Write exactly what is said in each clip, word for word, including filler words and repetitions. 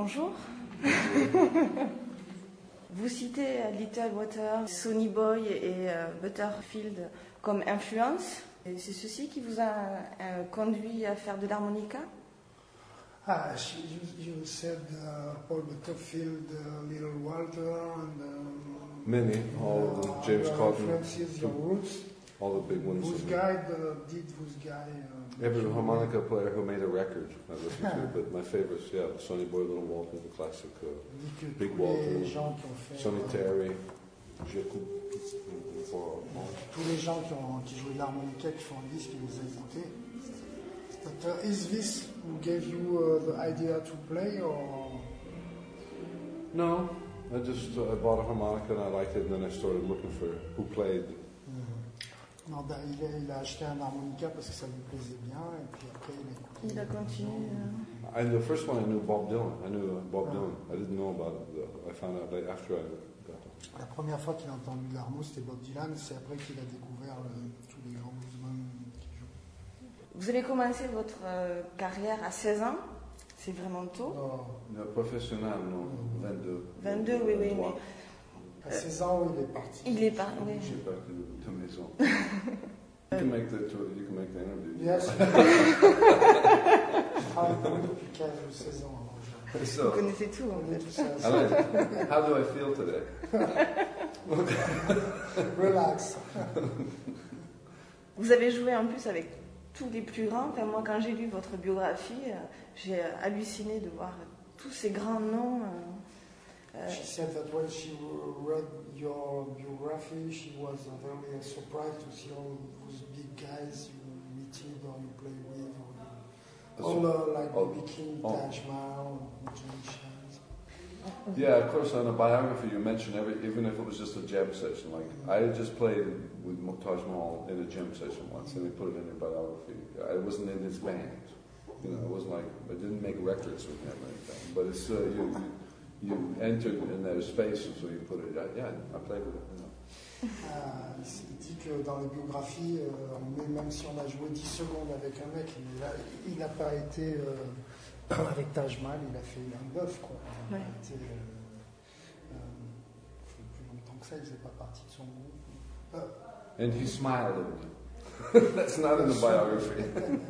bonjour. Vous citez Little Walter, Sonny Boy et euh, Butterfield comme influence. Et c'est ceci qui vous a euh, conduit à faire de l'harmonica? Ah, you, you said uh, Paul Butterfield, uh, Little Walter, and um, many, all uh, of them, James your Cotton, influences, your roots. all the big ones. Whose guy uh, did whose guy? Uh, Every harmonica player who made a record I listened to, but my favorites, yeah, Sonny Boy, Little Walter, the classic, uh, Big Walter, Sonny Terry, j'écoute pour tous les gens qui ont qui jouaient de l'harmonica, qui font un disque, qui les a écoutés. But uh, is this who gave you uh, the idea to play, or? No, I just uh, I bought a harmonica and I liked it, and then I started looking for who played. Mm-hmm. Non, il, a, il a acheté un harmonica parce que ça lui plaisait bien, et puis après il a écouté. Il a continué. Uh... I, the first one I knew Bob Dylan. I knew uh, Bob ah. Dylan. I didn't know about it. I found out like, after I got it. La première fois qu'il a entendu de l'harmo, c'était Bob Dylan. C'est après qu'il a découvert le, tous les grands bluesmen qui jouent. Vous avez commencé votre euh, carrière à seize ans, c'est vraiment tôt. Non, no, professionnel, non, vingt-deux. vingt-deux, oui, oui. Mais, à seize ans, il est parti. Il est parti, oui. J'ai parti de, de maison. You can make the, you can make the interview. Yes. Je travaille depuis quinze ou seize ans. So, vous connaissez tout, en fait. Alain, how do I feel today? Relax. Vous avez joué en plus avec tous les plus grands. Enfin, moi, quand j'ai lu votre biographie, j'ai halluciné de voir tous ces grands noms. Uh, she said that when she read your biography, she was very surprised to see all those big guys you meeted or you play with. Or all uh, like oh, B B King, oh. Taj Mahal, Johnny Shines. Yeah, of course. On a biography, you mention every, even if it was just a jam session. Like I just played with Taj Mahal in a jam session once, and they put it in your biography. I wasn't in his band, you know. It wasn't like I didn't make records with him or anything. But it's uh, you, you you entered in their space, and so you put it. Yeah, I played with it. You know. Uh, il dit que dans les biographies, euh, même si on a joué dix secondes avec un mec, il n'a pas été euh, avec Taj Mahal, il a fait un bœuf, quoi. Il a ouais. été euh, euh, plus longtemps que ça, il ne faisait pas partie de son groupe. Euh, And he smiled at me. That's not in the biography.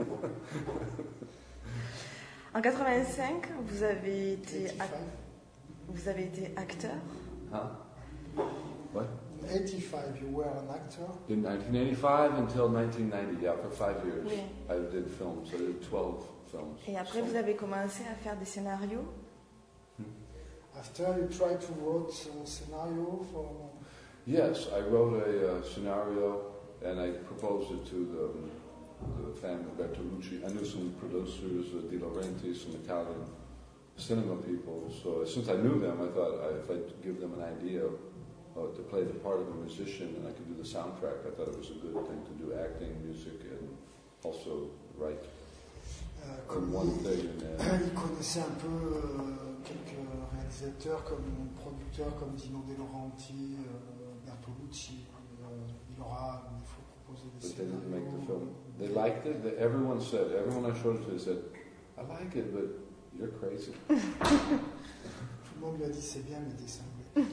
En quatre-vingt-cinq, vous avez été ac- vous avez été acteur. Huh? What? In eighty-five, you were an actor. In nineteen eighty-five until nineteen ninety, yeah, for five years, oui. I did films. I did twelve films. Et après, so. Vous avez commencé à faire des scénarios. Hmm? After you tried to write a scenario for. Yes, I wrote a uh, scenario and I proposed it to the, the family Bertolucci. I knew some producers, uh, De Laurentiis, some Italian cinema people. So since I knew them, I thought I, if I'd give them an idea. Uh, to play the part of a musician and I could do the soundtrack. I thought it was a good thing to do acting, music, and also write. Euh, comme one il, thing and, uh, il connaissait un peu euh, quelques réalisateurs comme producteurs comme Dino De Laurentiis, euh, Bertolucci. Euh, il aura, il faut proposer des but scénarios. they didn't make the film. They liked it. They, everyone said, everyone I showed it to said, I like it, but you're crazy. Tout le monde lui a dit c'est bien mais dessin.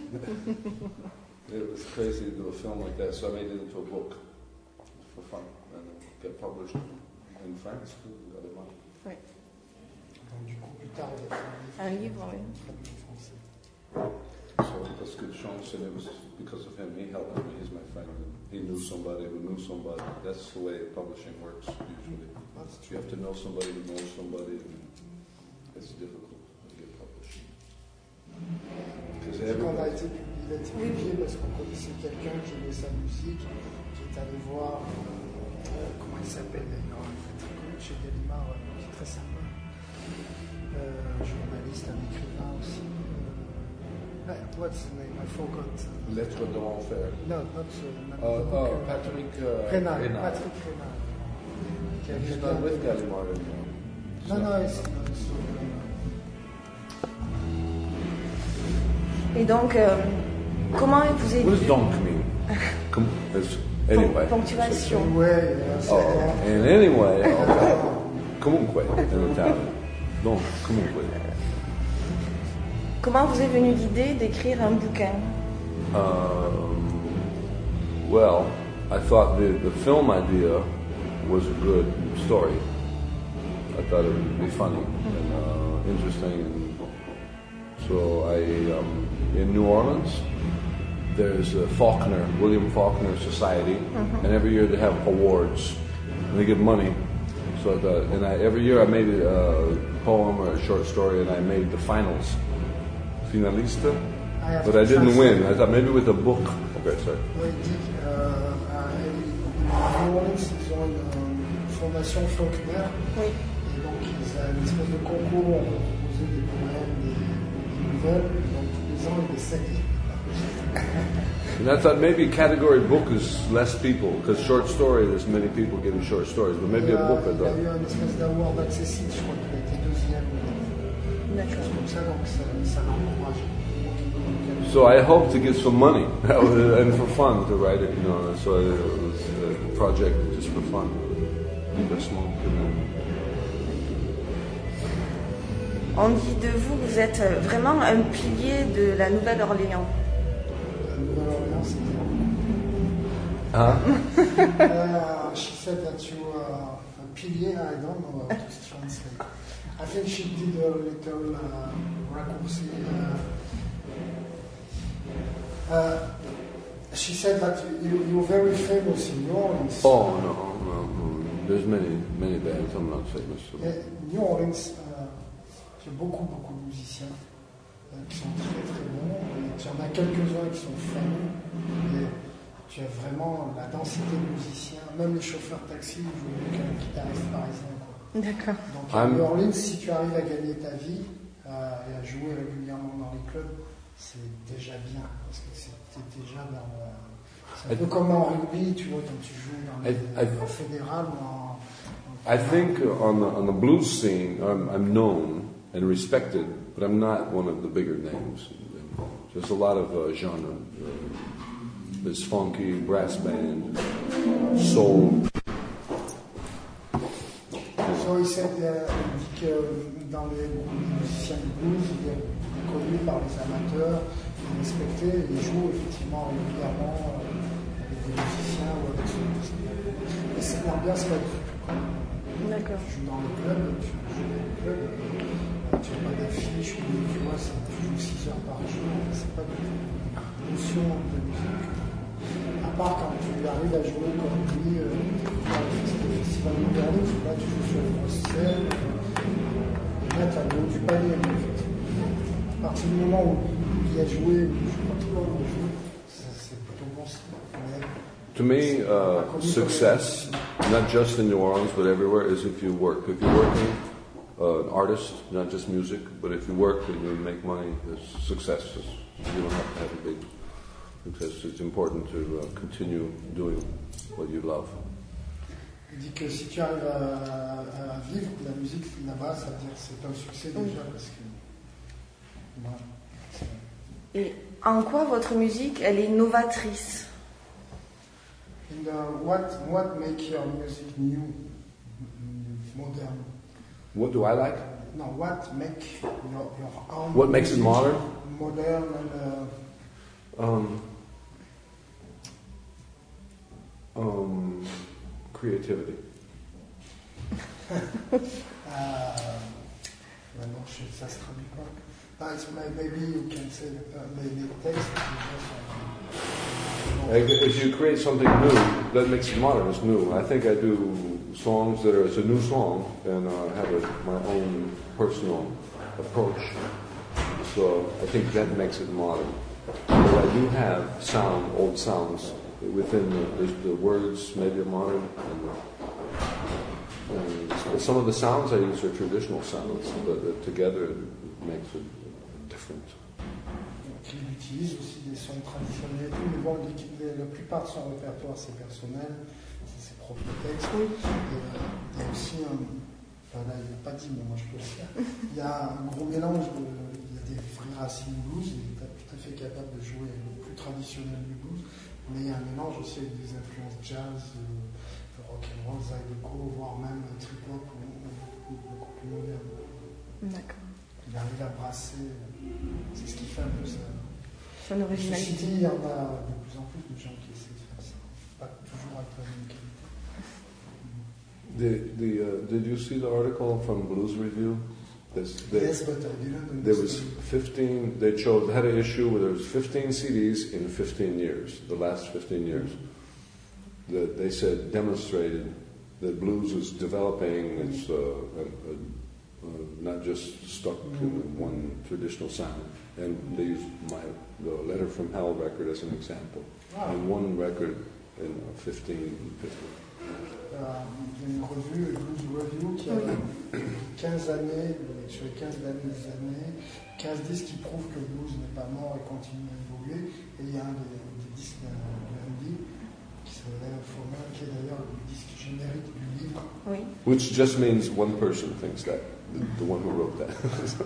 It was crazy to do a film like that, so I made it into a book for fun, and it got published in France too. The other month. Oui. Donc du coup plus tard il a fait un livre, oui. traduit en français. So that's good chance, and it was because of him. He helped me. He's my friend. And he knew somebody who knew somebody. That's the way publishing works usually. You have to know somebody who knows somebody, and it's difficult to get published. Because everybody. Il a été publié parce qu'on connaissait quelqu'un qui aimait sa musique, qui est allé voir, euh, comment il s'appelle d'ailleurs, il est très connu chez Gallimard, euh, qui est très sympa, euh, journaliste, un écrivain aussi. Uh, what's the name? I forgot. Lettres de l'enfer. No, not uh, uh, oh, uh, Patrick uh, Renard. Renard. Patrick Renard. He's not with Gallimard anymore. No, no, it's not. So, Et donc, euh, comment vous avez... What does donc mean? Com- anyway. Ponctuation. Anyway, yes. Oh, and anyway, okay. Comunque in Italian. Donc, comunque. Comment vous est venue l'idée d'écrire un bouquin? Um, well, I thought the, the film idea was a good story. I thought it would be funny and uh, interesting. And so I, um, in New Orleans, there's a Faulkner, William Faulkner Society, mm-hmm. and every year they have awards, and they give money. So I thought, and I, every year I made a poem or a short story, and I made the finals, finalista, I but I didn't win. I thought maybe with a book. Okay, sorry. Oui, il dit qu'à New Orleans, ils ont une fondation Faulkner, oui. Et donc ils ont une espèce de concours, on va proposer des poèmes, des, des nouvelles, donc tous les ans ils essayent. And I thought maybe category book is less people, because short story, there's many people getting short stories, but maybe a, a book I thought. Il y a eu une espèce d'award accessible, je crois qu'il a été deuxième. D'accord. Comme ça, donc ça, ça l'encourage. So I hope to get some money, and for fun to write it, you know, so it was a project just for fun. Investment. On dit de vous, vous êtes vraiment un pilier de la Nouvelle-Orléans. Huh? uh, she said that you are a pilier. I don't know how to translate. I think she did a little uh, raccourci. Uh, uh, she said that you, you're very famous in New Orleans. Oh, no, no, no. There's many, many bands. I'm not famous. So. New Orleans, uh, il y a beaucoup, beaucoup de musiciens uh, qui sont très, très bons. Il y en a quelques-uns qui sont fameux. Et tu as vraiment la densité de musiciens, même les chauffeurs taxi jouent mieux qu'un guitariste parisien. D'accord. Donc à New Orleans, si tu arrives à gagner ta vie euh, et à jouer régulièrement dans les clubs, c'est déjà bien, parce que c'est déjà dans le... C'est un peu comme en rugby, tu vois, quand tu joues dans les I, I, fédérales ou en... I think on the, on the blues scene, I'm, I'm known and respected, but I'm not one of the bigger names. There's a lot of uh, genre. Uh, There's funky, brass band, soul. So he said, uh, il dit que dans les musiciens de blues, il est connu par les amateurs, il est respecté, il joue effectivement régulièrement avec des musiciens ou avec son musique. Et c'est l'ambiance là-dessus. D'accord. Tu joues dans le club, tu joues dans le club, tu n'as pas d'affiche, tu vois, tu joues six heures par jour, c'est pas de notion de musique. À part quand tu arrives à jouer comme lui euh, dans le festival de Berlin, là tu joues sur une grosse scène, et là tu as le haut du panier. En fait. À partir du moment où il a joué, il joue pas trop long, c'est plutôt bon signe. To me, uh, success, not just in New Orleans but everywhere, is if you work. If you're working, uh, an artist, not just music, but if you work and you make money, it's success. You don't have to have a big... Because it's important to uh, continue doing what you love. Il dit que si tu arrives à, à vivre de la musique là-bas, ça veut dire que c'est un succès déjà parce que. Voilà. Et en quoi votre musique elle est novatrice? And uh, what what make your music new, modern? What do I like? No, what make your your own. What makes it modern? Modern and. Uh, um. Um, creativity. uh, maintenant, ça se traduit pas. But maybe you can say uh, the text. If you create something new, that makes it modern. It's new. I think I do songs that are it's a new song and uh, have a, my own personal approach. So I think that makes it modern. But I do have sound, old sounds. Within the, the words, maybe are modern, and, and some of the sounds I use are traditional sounds, but uh, together it makes it different. Il utilise aussi des sons traditionnels, mais bon, la plupart de son répertoire c'est personnel, c'est ses propres textes. Et, euh, il y a aussi un, enfin là il n'a pas dit, mais moi je peux le faire. Il y a un gros mélange de, il y a des vrais racines blues, il est tout à fait capable de jouer le plus traditionnel du blues. Mais il y a un mélange aussi avec des influences jazz, euh, rock'n'roll, zydeco, voire même trip-hop ou, ou beaucoup plus moderne. D'accord. il arrive à brasser. C'est ce qui fait un peu ça. Son originalité. Ceci dit, il y en a de plus en plus de gens qui essaient de faire ça. Pas toujours avec la même qualité. The, the, uh, did you see the article from Blues Review? This, they, Yes, but I didn't there was understand. fifteen, they showed, had an issue where there was fifteen C Ds in fifteen years, the last fifteen years, that they said demonstrated that blues is developing, it's uh, uh, uh, not just stuck in one traditional sound. And they used my, the Letter from Hell record as an example. Wow. And one record in uh, fifteen, fifteen. Euh, il y a une revue, Blues Review, qui a quinze années, sur les quinze dernières années, quinze disques qui prouvent que le blues n'est pas mort et continue à évoluer. Et il y a un des, des disques de Andy, qui s'appelle Former, qui est d'ailleurs le disque générique du livre. Oui. Which just means one person thinks that, the, the one who wrote that.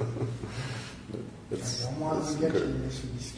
Il y a au moins un gars qui a aimé ce disque.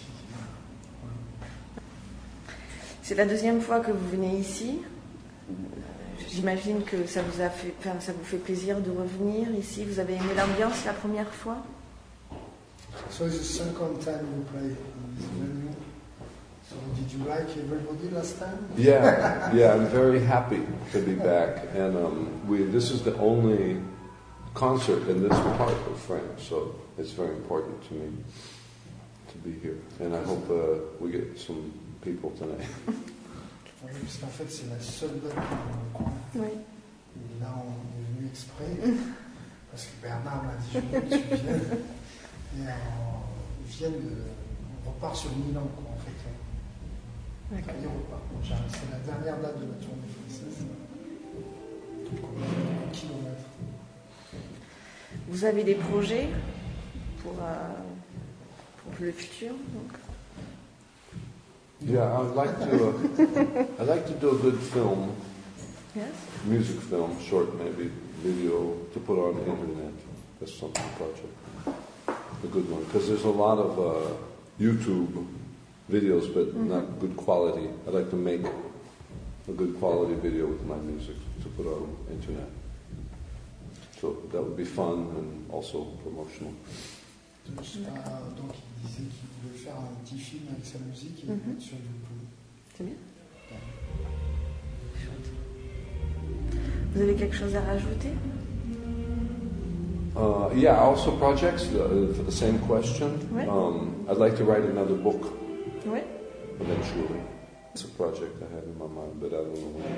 C'est la deuxième fois que vous venez ici. J'imagine que ça vous a fait, enfin, ça vous fait plaisir de revenir ici. Vous avez aimé l'ambiance la première fois? So it's the second time you play in this venue. So did you like everybody last time? Yeah, yeah, I'm very happy to be back, and um, we. This is the only concert in this part of France, so it's very important to me to be here, and I hope uh, we get some people tonight. Oui, parce qu'en fait, c'est la seule date dans le coin. Oui. Et là, on est venu exprès, parce que Bernard m'a dit, je veux que tu viennes. Et on, vienne de, on repart sur Milan, quoi, en fait. Enfin, il repart. C'est la dernière date de la tournée française. Donc, on a fait beaucoup de kilomètres. Vous avez des projets pour, euh, pour le futur donc. Yeah, I'd like to. Uh, I'd like to do a good film, Yes. music film, short maybe video to put on the internet. That's something project, a good one, because there's a lot of uh, YouTube videos, but mm-hmm. not good quality. I'd like to make a good quality video with my music to put on the internet. So that would be fun and also promotional. Donc, donc il disait qu'il voulait faire un petit film avec sa musique et le mettre sur YouTube. C'est bien. Vous avez quelque chose à rajouter? Uh, yeah, also projects uh, for the same question. Ouais. Um, I'd like to write another book Ouais. eventually. It's a project I have in my mind, but I don't know when.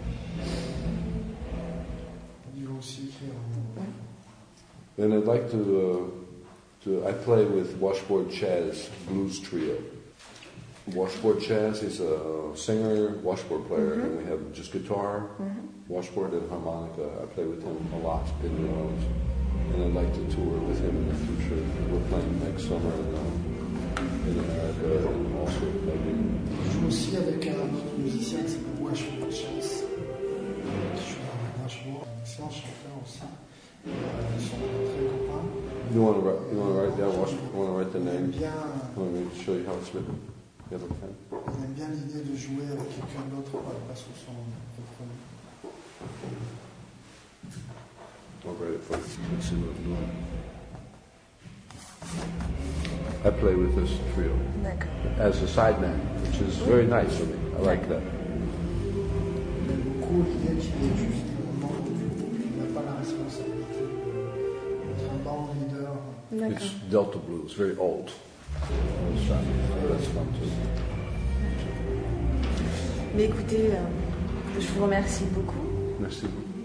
Il va aussi écrire un... Then I'd like to, uh, to I play with Washboard Chaz Blues Trio. Washboard Chaz is a singer, washboard player, mm-hmm. and we have just guitar, mm-hmm. washboard, and harmonica. I play with him a lot in New Orleans, and I'd like to tour with him in the future. We're playing next summer in, uh, in America, and also maybe. Je joue aussi avec un autre musicien qui s'appelle Washboard Chaz, qui joue dans le washboard, un excellent chanteur aussi. Ils sont très copains. You want to write? You want to write down? Wash, you want to write the name? Bien, Let me show you how it's written. You have a pen? il aime bien l'idée de jouer avec quelqu'un d'autre, pas sous son propre nom. I'll write it for you. Let's see what I'm doing. I play with this trio D'accord. as a sideman, which is very nice for me. I like that. Il aime beaucoup l'idée qu'il est juste au moment où il n'a pas la responsabilité d'être un band leader. D'accord. It's Delta Blues, very old. So that's fun too. Mais écoutez, euh, je vous remercie beaucoup. Merci beaucoup.